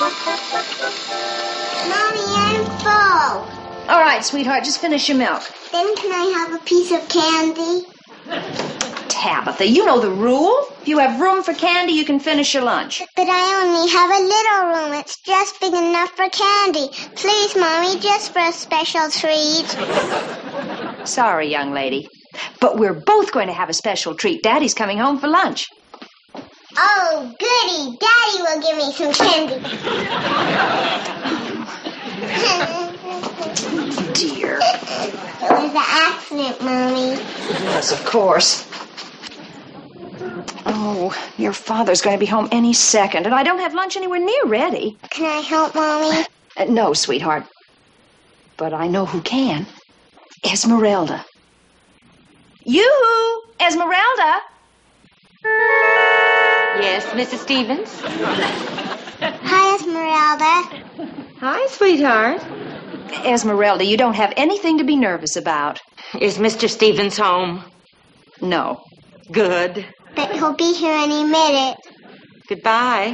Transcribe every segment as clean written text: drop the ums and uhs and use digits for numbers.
Mommy, I'm full. All right, sweetheart, just finish your milk. Then can I have a piece of candy? Tabitha, you know the rule. If you have room for candy, you can finish your lunch. But I only have a little room. It's just big enough for candy. Please, Mommy, just for a special treat. Sorry, young lady. But we're both going to have a special treat. Daddy's coming home for lunch. Oh, goody. Daddy will give me some candy. Dear. It was an accident, Mommy. Yes, of course. Oh, your father's going to be home any second, and I don't have lunch anywhere near ready. Can I help, Mommy? No, sweetheart. But I know who can. Esmeralda. Yoo-hoo! Esmeralda! Yes, Mrs. Stevens? Hi, Esmeralda. Hi, sweetheart. Esmeralda, you don't have anything to be nervous about. Is Mr. Stevens home? No. Good. But he'll be here any minute. Goodbye.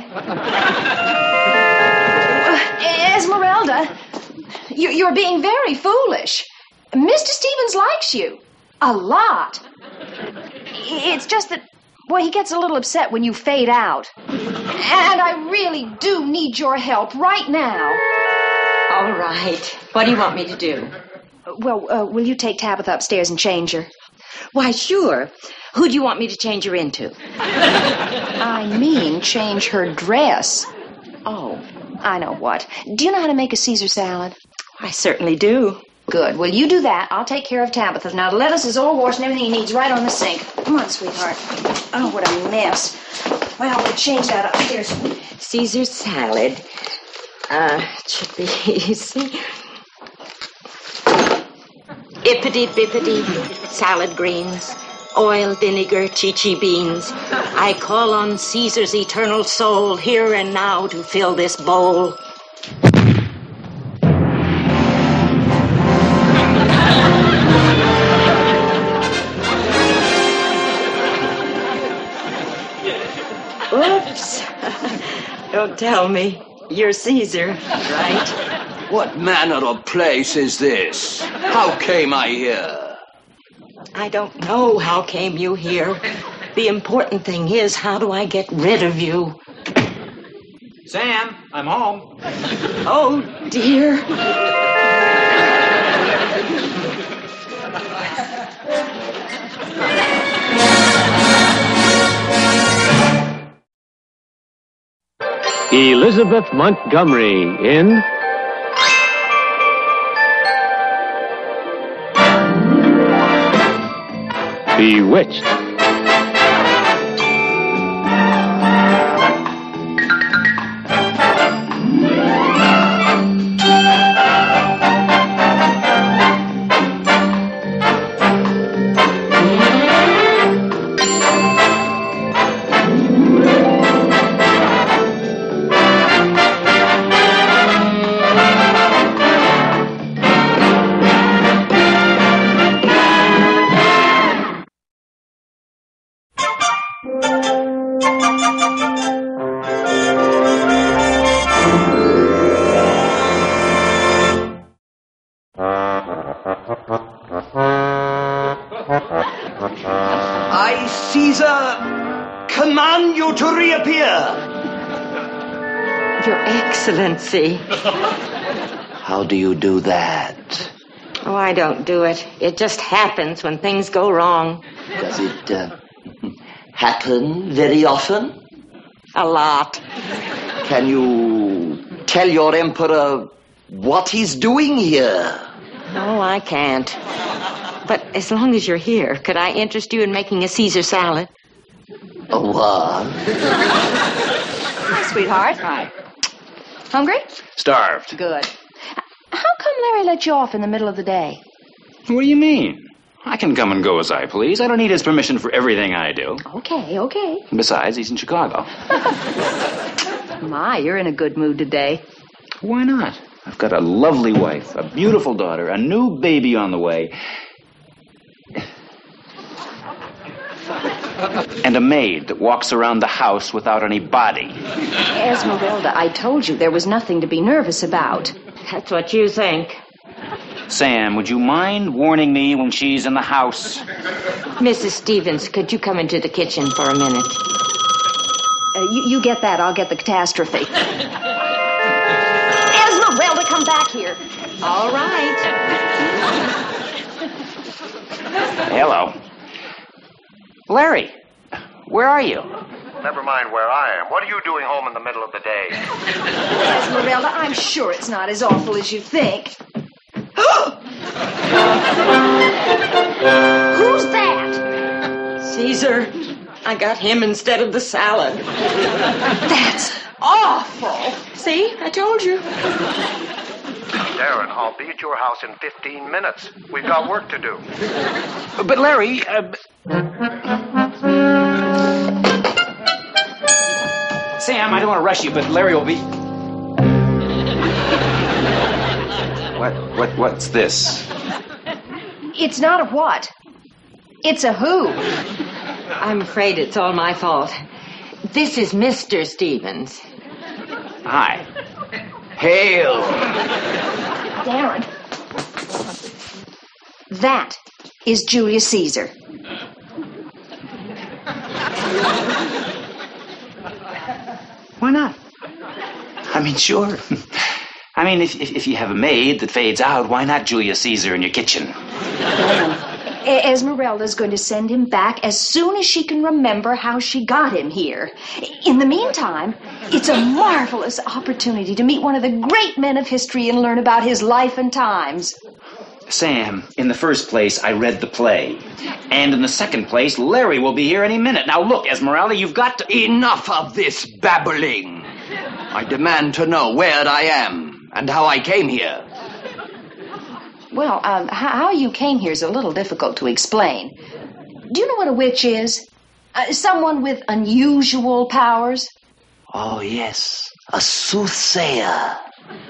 Esmeralda, you're being very foolish. Mr. Stevens likes you. A lot. It's just that, well, he gets a little upset when you fade out. And I really do need your help right now. All right. What do you want me to do? Well, will you take Tabitha upstairs and change her? Why, sure. Who do you want me to change her into? I mean, change her dress. Oh, I know what. Do you know how to make a Caesar salad? I certainly do. Good. Well, you do that. I'll take care of Tabitha. Now, the lettuce is all washed and everything he needs right on the sink. Come on, sweetheart. Oh, what a mess. Well, we'll change that upstairs. Caesar salad. It should be easy. Ippity-bippity, salad greens, oil, vinegar, chi-chi beans. I call on Caesar's eternal soul here and now to fill this bowl. Oops. Don't tell me. You're Caesar, right? What manner of place is this? How came I here? I don't know how came you here. The important thing is, how do I get rid of you? Sam, I'm home. Oh, dear. Elizabeth Montgomery in Bewitched. I, Caesar, command you to reappear. Your Excellency. How do you do that? Oh, I don't do it. It just happens when things go wrong. Does it happen very often? A lot. Can you tell your emperor what he's doing here? No, I can't. But as long as you're here, could I interest you in making a Caesar salad? What? Hi, sweetheart. Hi. Hungry? Starved. Good. How come Larry let you off in the middle of the day? What do you mean? I can come and go as I please. I don't need his permission for everything I do. Okay. Besides, he's in Chicago. My, you're in a good mood today. Why not? I've got a lovely wife, a beautiful daughter, a new baby on the way. And a maid that walks around the house without any body. Esmeralda, I told you there was nothing to be nervous about. That's what you think. Sam, would you mind warning me when she's in the house? Mrs. Stevens, could you come into the kitchen for a minute? You get that, I'll get the catastrophe. Esmeralda, come back here. All right. Hello. Larry, where are you? Never mind where I am. What are you doing home in the middle of the day? Esmeralda, I'm sure it's not as awful as you think. Who's that? Caesar, I got him instead of the salad. That's awful. See, I told you. Darren, I'll be at your house in 15 minutes. We've got work to do. But Larry, Sam, I don't want to rush you, but Larry will be... What's this? It's not a what. It's a who. I'm afraid it's all my fault. This is Mr. Stevens. Hi. Hail! Darren. That is Julius Caesar. Why not? I mean, sure. I mean, if you have a maid that fades out, why not Julius Caesar in your kitchen? Esmeralda's going to send him back as soon as she can remember how she got him here. In the meantime, it's a marvelous opportunity to meet one of the great men of history and learn about his life and times. Sam, in the first place, I read the play. And in the second place, Larry will be here any minute. Now look, Esmeralda, you've got to... Enough of this babbling. I demand to know where I am and how I came here. Well, how you came here is a little difficult to explain. Do you know what a witch is? Someone with unusual powers? Oh, yes. A soothsayer.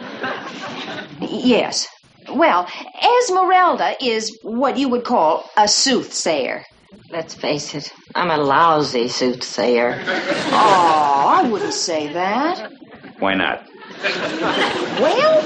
Yes. Well, Esmeralda is what you would call a soothsayer. Let's face it, I'm a lousy soothsayer. Oh, I wouldn't say that. Why not? Well...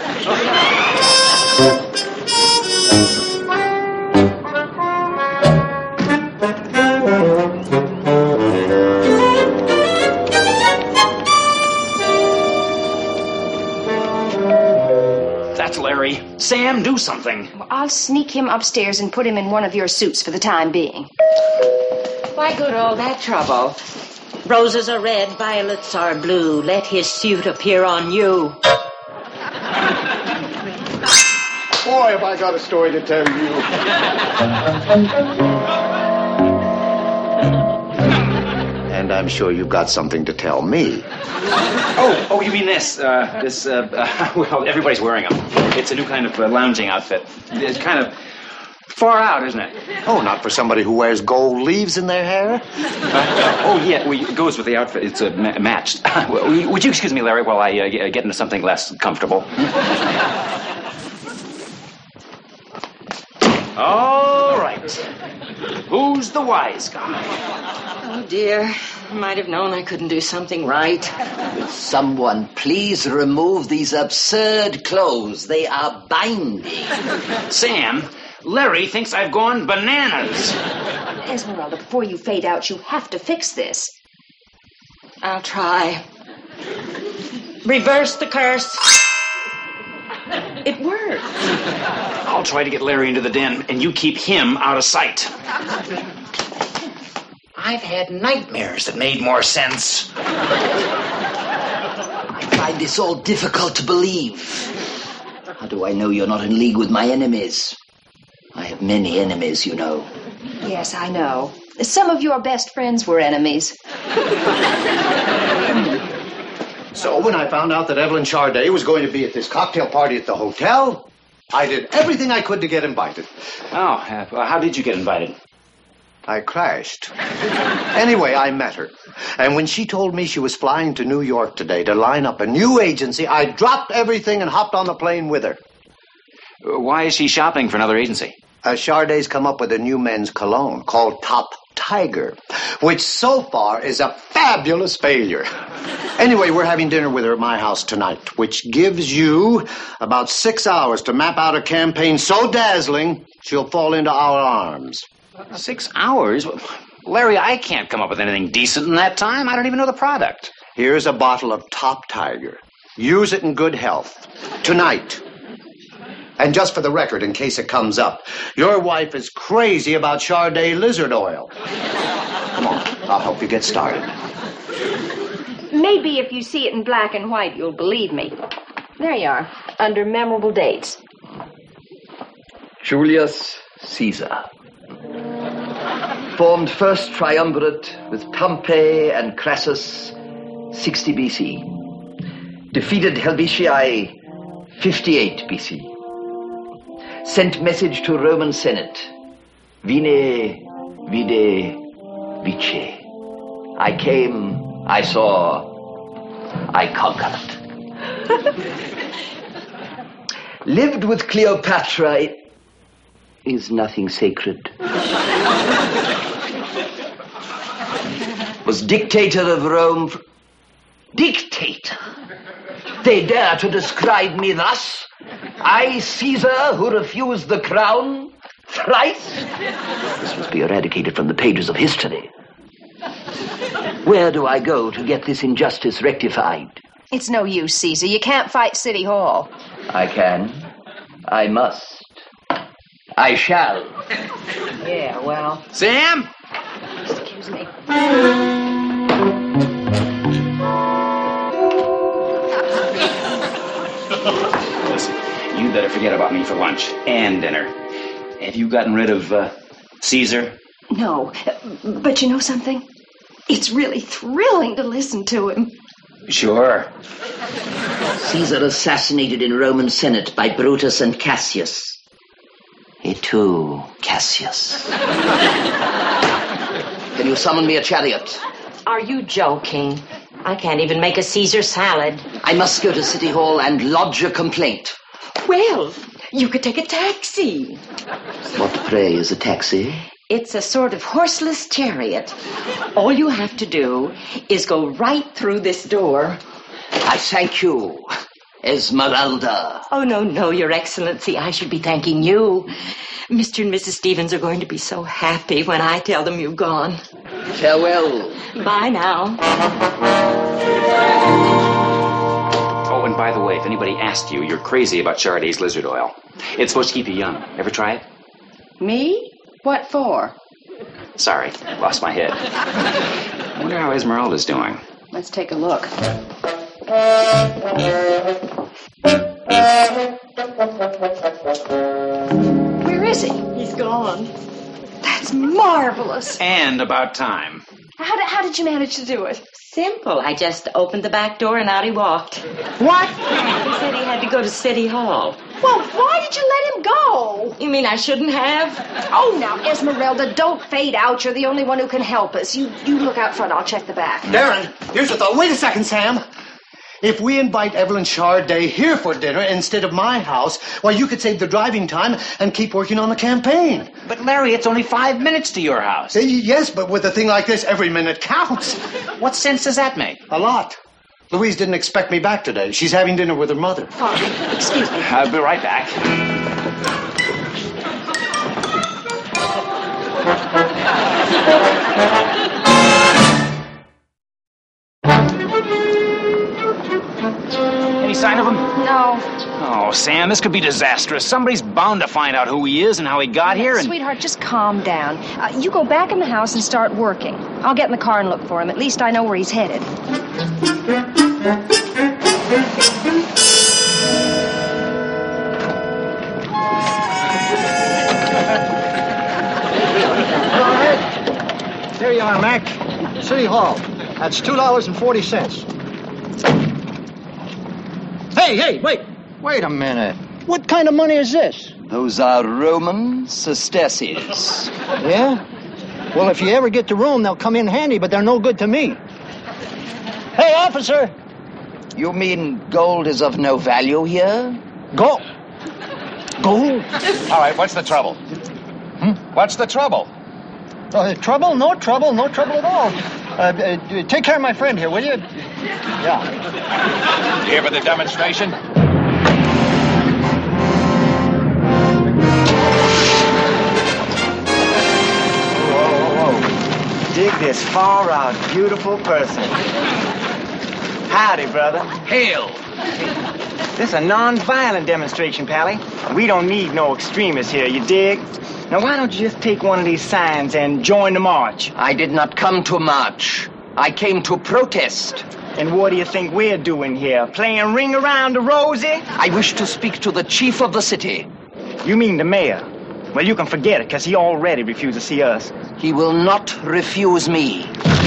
That's Larry. Sam, do something. I'll sneak him upstairs and put him in one of your suits for the time being. Why go to all that trouble? Roses are red, violets are blue. Let his suit appear on you. Boy, have I got a story to tell you. And I'm sure you've got something to tell me. Oh, you mean this? Well, everybody's wearing them. It's a new kind of lounging outfit. It's kind of far out, isn't it? Oh, not for somebody who wears gold leaves in their hair? Oh, yeah, well, it goes with the outfit. It's matched. Would you excuse me, Larry, while I get into something less comfortable? All right. Who's the wise guy? Oh, dear. I might have known I couldn't do something right. Will someone please remove these absurd clothes? They are binding. Sam, Larry thinks I've gone bananas. Esmeralda, before you fade out, you have to fix this. I'll try. Reverse the curse. It worked. I'll try to get Larry into the den, and you keep him out of sight. I've had nightmares that made more sense. I find this all difficult to believe. How do I know you're not in league with my enemies? I have many enemies, you know. Yes, I know. Some of your best friends were enemies. So when I found out that Evelyn Charday was going to be at this cocktail party at the hotel, I did everything I could to get invited. Oh, well, how did you get invited? I crashed. Anyway, I met her. And when she told me she was flying to New York today to line up a new agency, I dropped everything and hopped on the plane with her. Why is she shopping for another agency? Charday's come up with a new men's cologne called Top Tiger, which so far is a fabulous failure. Anyway, we're having dinner with her at my house tonight, which gives you about 6 hours to map out a campaign so dazzling she'll fall into our arms. 6 hours? Larry, I can't come up with anything decent in that time. I don't even know the product. Here's a bottle of Top Tiger. Use it in good health. Tonight. And just for the record, in case it comes up, your wife is crazy about Charday lizard oil. Come on, I'll help you get started. Maybe if you see it in black and white, you'll believe me. There you are, under memorable dates. Julius Caesar. Formed first triumvirate with Pompey and Crassus, 60 BC. Defeated Helvetii, 58 BC. Sent message to Roman Senate. Vine, vide, vice. I came, I saw, I conquered. Lived with Cleopatra is nothing sacred. Was dictator of Rome. Dictator? They dare to describe me thus? I, Caesar, who refused the crown thrice? This must be eradicated from the pages of history. Where do I go to get this injustice rectified? It's no use, Caesar. You can't fight City Hall. I can. I must. I shall. Yeah, well. Sam? Excuse me. Listen, you better forget about me for lunch and dinner. Have you gotten rid of Caesar? No, but you know something? It's really thrilling to listen to him. Sure. Caesar assassinated in Roman Senate by Brutus and Cassius. Et tu, Cassius. Can you summon me a chariot? Are you joking? I can't even make a Caesar salad. I must go to City Hall and lodge a complaint. Well, you could take a taxi. What, pray, is a taxi? It's a sort of horseless chariot. All you have to do is go right through this door. I thank you, Esmeralda. Oh, no, Your Excellency. I should be thanking you. Mr. and Mrs. Stevens are going to be so happy when I tell them you've gone. Farewell. Bye now. Oh, and by the way, if anybody asked you, you're crazy about Charday's lizard oil. It's supposed to keep you young. Ever try it? Me? What for? Sorry, lost my head. I wonder how Esmeralda's doing. Let's take a look. Where is he? He's gone. That's marvelous. And about time. How did you manage to do it? Simple. I just opened the back door and out he walked. What? He said he had to go to City Hall. Well, why did you let him go? You mean I shouldn't have? Oh, now, Esmeralda, don't fade out. You're the only one who can help us. You look out front. I'll check the back. Darren, here's the thought. Wait a second, Sam. If we invite Evelyn Charday here for dinner instead of my house, well, you could save the driving time and keep working on the campaign. But Larry, it's only 5 minutes to your house. Yes, but with a thing like this, every minute counts. What sense does that make? A lot. Louise didn't expect me back today. She's having dinner with her mother. Oh, excuse me. I'll be right back. Any sign of him? No. Oh, Sam, this could be disastrous. Somebody's bound to find out who he is and how he got here and... Sweetheart, just calm down. You go back in the house and start working. I'll get in the car and look for him. At least I know where he's headed. There you are, Mac. City Hall. That's $2.40. Hey, wait. Wait a minute. What kind of money is this? Those are Roman sesterces. Yeah? Well, if you ever get to Rome, they'll come in handy, but they're no good to me. Hey, officer! You mean gold is of no value here? Gold? Go. All right, what's the trouble? What's the trouble? Trouble? No trouble. No trouble at all. Take care of my friend here, will you? Yeah. Here for the demonstration? Whoa. Dig this far-out, beautiful person. Howdy, brother. Hail. This is a non-violent demonstration, Pally. We don't need no extremists here, you dig? Now, why don't you just take one of these signs and join the march? I did not come to march. I came to protest. And what do you think we're doing here? Playing Ring Around the Rosie? I wish to speak to the chief of the city. You mean the mayor? Well, you can forget it, because he already refused to see us. He will not refuse me.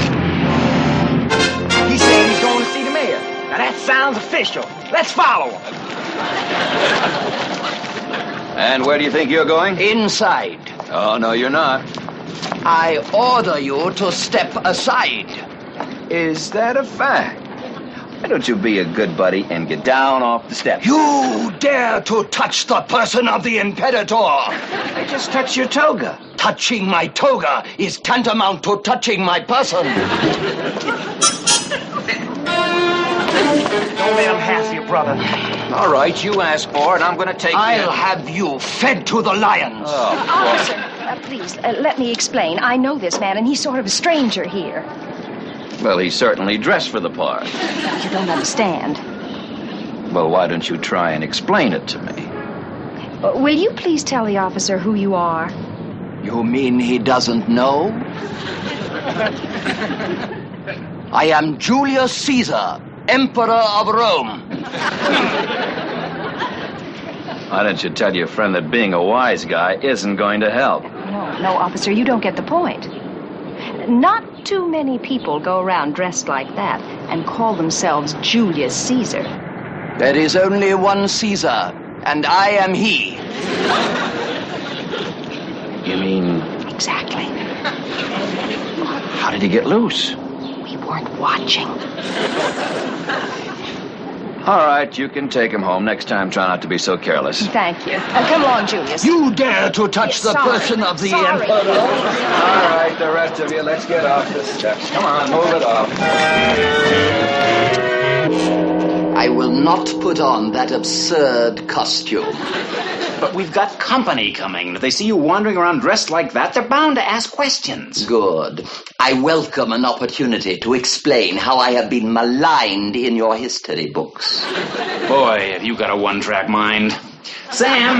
He said he's going to see the mayor. Now, that sounds official. Let's follow him. And where do you think you're going? Inside. Oh, no, you're not. I order you to step aside. Is that a fact? Why don't you be a good buddy and get down off the steps? You dare to touch the person of the Imperator! I just touched your toga. Touching my toga is tantamount to touching my person. Don't let him have you, brother. All right, you asked for it. I'm going to take I'll have you fed to the lions. Officer, please, let me explain. I know this man, and he's sort of a stranger here. Well, he certainly dressed for the part. You don't understand. Well, why don't you try and explain it to me? Will you please tell the officer who you are? You mean he doesn't know? I am Julius Caesar, Emperor of Rome. Why don't you tell your friend that being a wise guy isn't going to help? No, officer, you don't get the point. Not too many people go around dressed like that and call themselves Julius Caesar. There is only one Caesar, and I am he. You mean... Exactly. How did he get loose? We weren't watching. All right, you can take him home. Next time, try not to be so careless. Thank you. Come along, Julius. You dare to touch the person of the Emperor? All right, the rest of you, let's get off the steps. Come on, move it off. I will not put on that absurd costume. But we've got company coming. If they see you wandering around dressed like that, they're bound to ask questions. Good. I welcome an opportunity to explain how I have been maligned in your history books. Boy, have you got a one-track mind. Sam!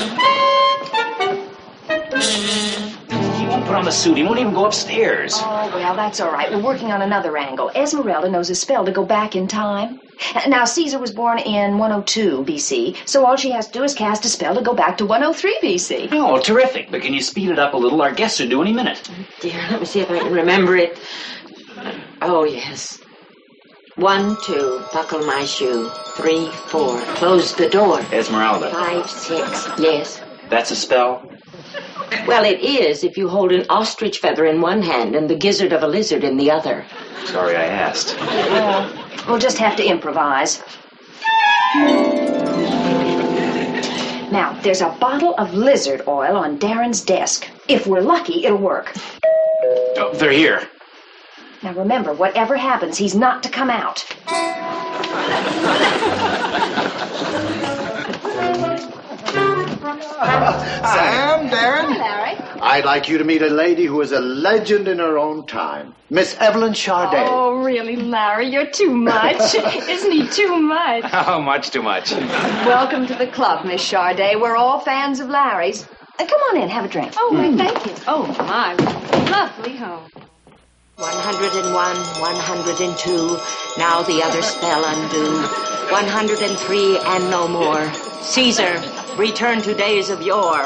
He won't put on the suit. He won't even go upstairs. Oh, well, that's all right. We're working on another angle. Esmeralda knows a spell to go back in time. Now, Caesar was born in 102 B.C., so all she has to do is cast a spell to go back to 103 B.C. Oh, terrific. But can you speed it up a little? Our guests are due any minute. Dear, let me see if I can remember it. Oh, yes. 1, 2, buckle my shoe. 3, 4, close the door. Esmeralda. 5, 6, yes. That's a spell? Well, it is if you hold an ostrich feather in one hand and the gizzard of a lizard in the other. Sorry I asked. We'll just have to improvise. Now, there's a bottle of lizard oil on Darren's desk. If we're lucky, it'll work. Oh, they're here. Now, remember, whatever happens, he's not to come out. Sam, Darren. Larry. I'd like you to meet a lady who is a legend in her own time. Miss Evelyn Charday. Oh, really, Larry? You're too much. Isn't he too much? Oh, much too much. Welcome to the club, Miss Charday. We're all fans of Larry's. Come on in, have a drink. Oh, thank you. Oh, my lovely home. 101, 102, now the other spell undo. 103 and no more. Caesar, return to days of yore.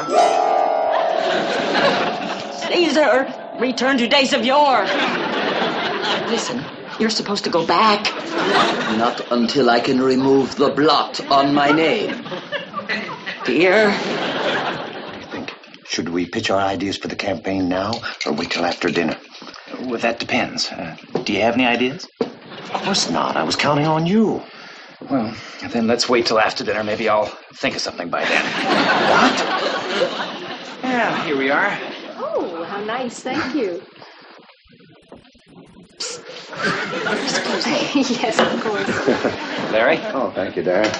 Caesar, return to days of yore. Listen, you're supposed to go back. Not until I can remove the blot on my name. Dear. Should we pitch our ideas for the campaign now or wait till after dinner? Well, that depends. Do you have any ideas? Of course not. I was counting on you. Well, then let's wait till after dinner. Maybe I'll think of something by then. What? Yeah, here we are. Oh, how nice. Thank you. Excuse me. Yes, of course. Larry? Oh, thank you, Darren.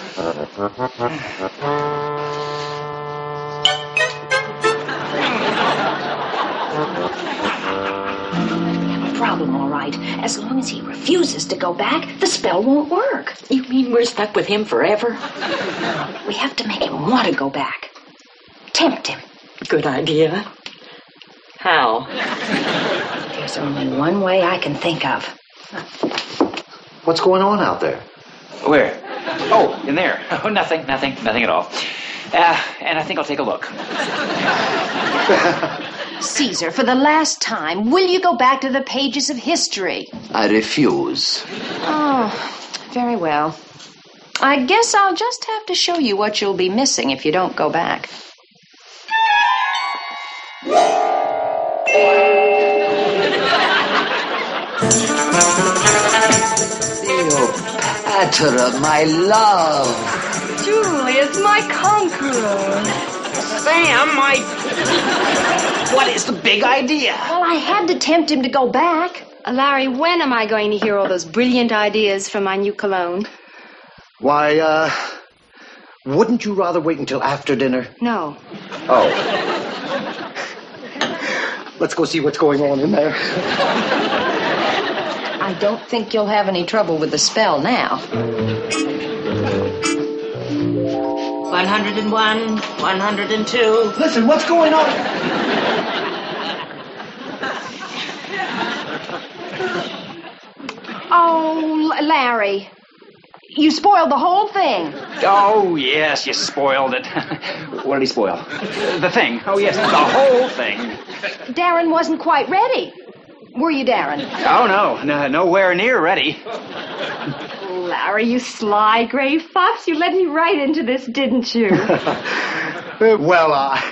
Problem, all right. As long as he refuses to go back, the spell won't work. You mean we're stuck with him forever? We have to make him want to go back. Tempt him. Good idea. How? There's only one way I can think of. What's going on out there? Where? Oh, in there. Oh, nothing at all. And I think I'll take a look. Caesar, for the last time, will you go back to the pages of history? I refuse. Oh, very well. I guess I'll just have to show you what you'll be missing if you don't go back. Cleopatra, my love. Julius, my conqueror. Sam, what is the big idea? Well, I had to tempt him to go back. Larry, when am I going to hear all those brilliant ideas from my new cologne? Why, wouldn't you rather wait until after dinner? No. Oh. Let's go see what's going on in there. I don't think you'll have any trouble with the spell now. 101, 102. Listen, what's going on? Oh, Larry, you spoiled the whole thing. Oh, yes, you spoiled it. What did he spoil? The thing. Oh, yes, the whole thing. Darren wasn't quite ready. Were you, Darren? Oh, no, nowhere near ready. Larry, you sly gray fox. You led me right into this, didn't you? Well,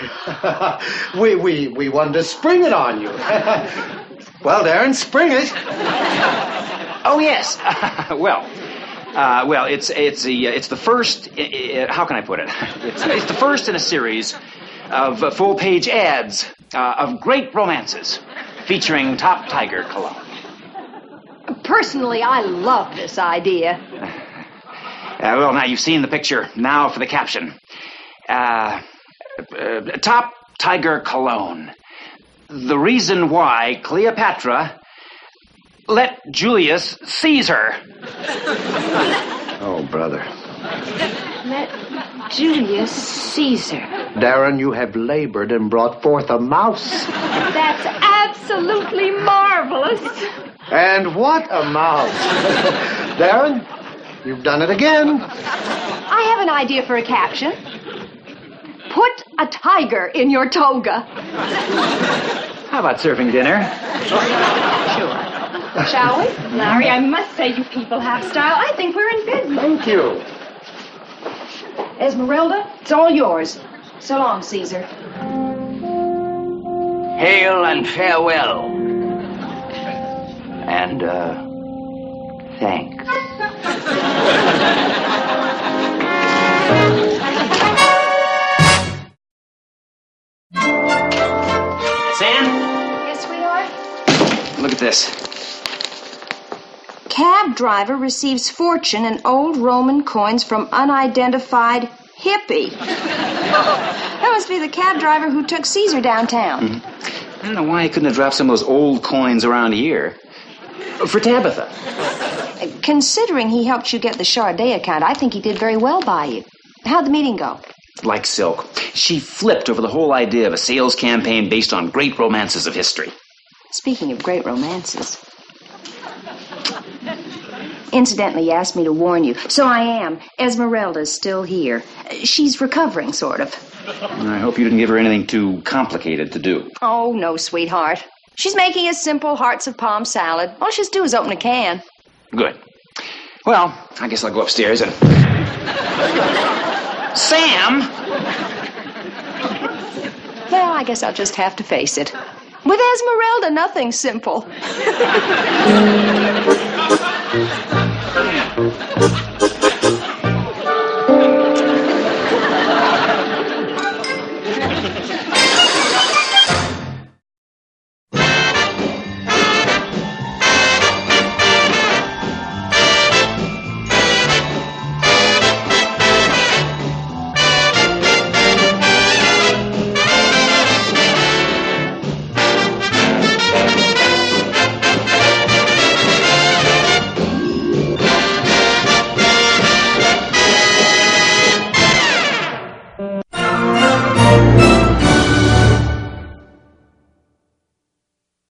we wanted to spring it on you. Well, Darren, spring it. Oh, yes. Well, it's the first. How can I put it? It's the first in a series of full-page ads of great romances featuring Top Tiger cologne. Personally, I love this idea. Well, now you've seen the picture. Now for the caption. Top Tiger cologne. The reason why Cleopatra let Julius seize her. Oh, brother. Let Julius Caesar. Darren, you have labored and brought forth a mouse. That's absolutely marvelous. And what a mouse. Darren, you've done it again. I have an idea for a caption. Put a tiger in your toga. How about serving dinner? Sure. Shall we? Larry, I must say you people have style. I think we're in business. Thank you. Esmeralda, it's all yours. So long, Caesar. Hail and farewell. And, thanks. Sam? Yes, sweetheart? Look at this. Cab driver receives fortune in old Roman coins from unidentified hippie. That must be the cab driver who took Caesar downtown. Mm-hmm. I don't know why he couldn't have dropped some of those old coins around here. For Tabitha. Considering he helped you get the Charday account, I think he did very well by you. How'd the meeting go? Like silk. She flipped over the whole idea of a sales campaign based on great romances of history. Speaking of great romances. Incidentally, you asked me to warn you. So I am. Esmeralda's still here. She's recovering, sort of. I hope you didn't give her anything too complicated to do. Oh, no, sweetheart. She's making a simple hearts of palm salad. All she has to do is open a can. Good. Well, I guess I'll go upstairs and... Sam! Well, I guess I'll just have to face it. With Esmeralda, nothing's simple.